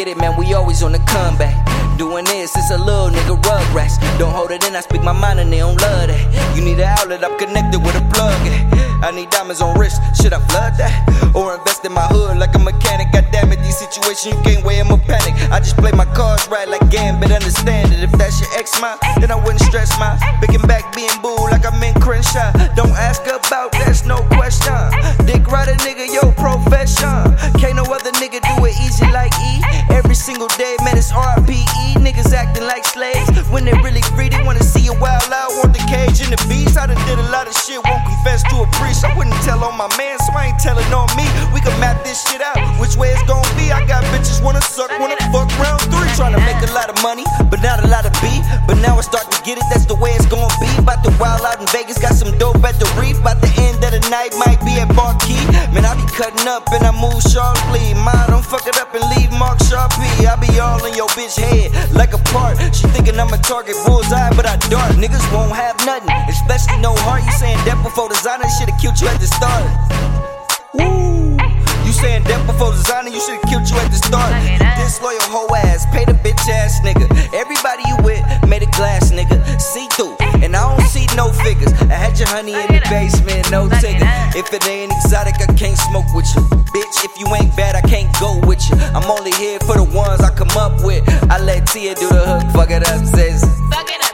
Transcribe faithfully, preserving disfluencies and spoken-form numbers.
get it, man, we always on the comeback. Doing this, it's a little nigga rugrats. Don't hold it in, I speak my mind and they don't love that. You need an outlet, I'm connected with a plug. I need diamonds on wrist, should I flood that? Or invest in my hood like a mechanic? God damn it, these situations you can't weigh, I'm a panic. I just play my cards right like Gambit, understand it. If that's your ex mine, then I wouldn't stress my picking back being boo like I'm in Crenshaw. Don't ask about, that's no question. Dick rider nigga, yo profession. Can't no other nigga do it easy like E. Every single day, man, it's R I P E. Niggas acting like slaves when they really free. They wanna see you wild out, want the cage and the beast. I done did a lot of shit, won't confess to a priest. I wouldn't tell on my man, so I ain't telling on me. We can map this shit out, which way it's gon' be. I got bitches wanna suck, wanna fuck round three. Tryna make a lot of money, but not a lot of beat. But now I start to get it, that's the way it's gon' be. About to wild out in Vegas, got some dope at the reef. About the end of the night, might be at Marquee. Man, I be cutting up and I move sharply. Ma, don't fuck it up and leave Mark Sharpie. I be all in your bitch head like a part. She thinking I'm a target bullseye, but I dart. Niggas won't have nothing, especially no heart. You saying death before designer, should've killed you at the start. Woo. You saying death before designer, you should've killed you at the start. You disloyal hoe ass, pay the bitch ass nigga. Everybody you with made a glass nigga, see through. And I don't see no figures. I had your honey in the basement, no ticket. If it ain't exotic, I can't smoke with you. Bitch, if you ain't bad, I can't go with you. I'm only here for the ones I come up with. I let Tia do the hook, fuck it up, sis. Fuck it up.